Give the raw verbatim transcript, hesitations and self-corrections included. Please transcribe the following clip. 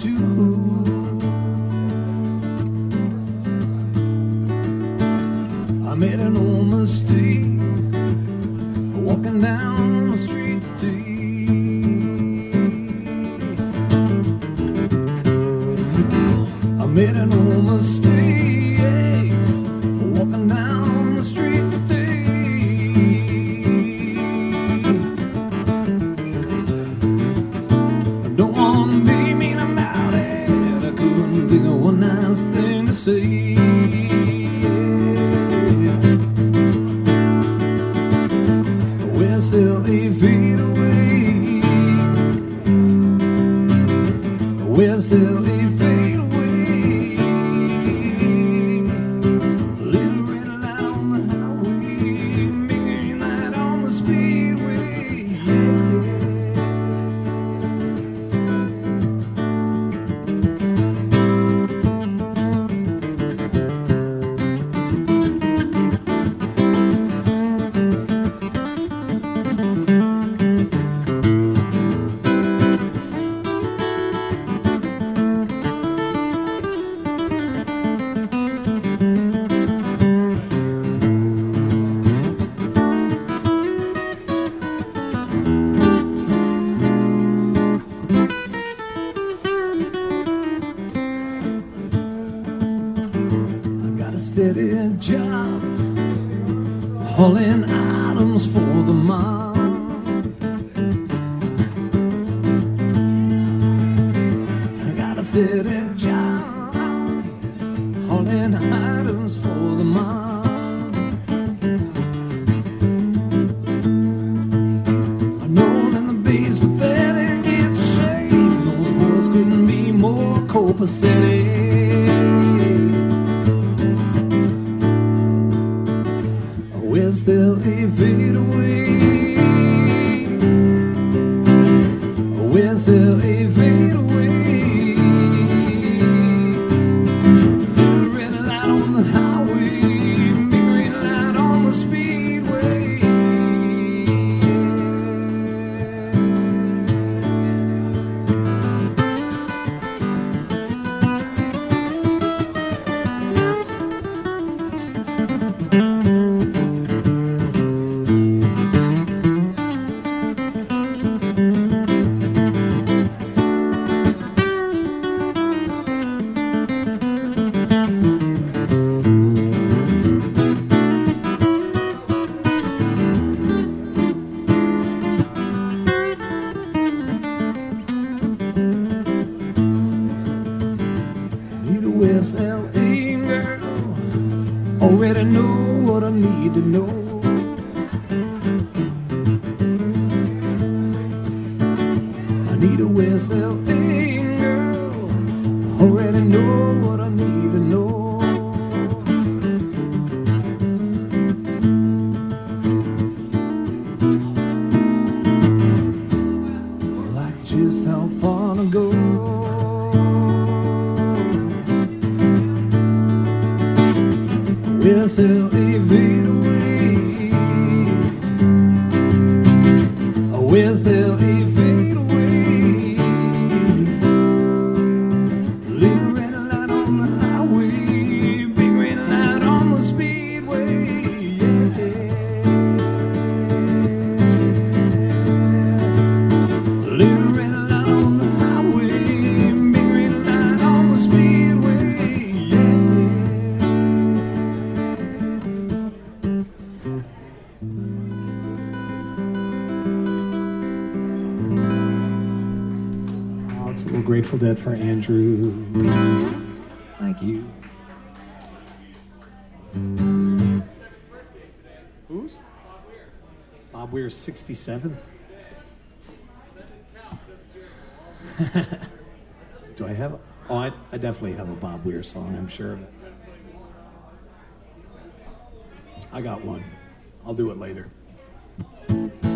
too. I made an old mistake walking down the street today. I made an old mistake walking down the street today. I don't want to be mean about it. I couldn't think of one nice thing to say. We're still eight feet away. We're still eight feet away. Little red light on the highway, big green light on the speedway. Steady job, hauling items for the mob. I got a steady job, hauling items for the mob. I know that the bass with that it gets a shame. Those words couldn't be more copacetic. We're still eight feet away. We're still eight feet away. Little red light on the highway, big green light on the speedway. West L A girl, already know what I need to know. I need a West L A girl, already know what I need to know. Like just how far to go. We're still eight feet away. We're still eight feet away. Little red light on the highway, big red light on the speedway. Yeah. Little red light on the highway, big red light on the speedway. Grateful Dead for Andrew. Thank you. Who's? Bob Weir, sixty-seven. Do I have a, oh, I, I definitely have a Bob Weir song, I'm sure of it. I got one. I'll do it later.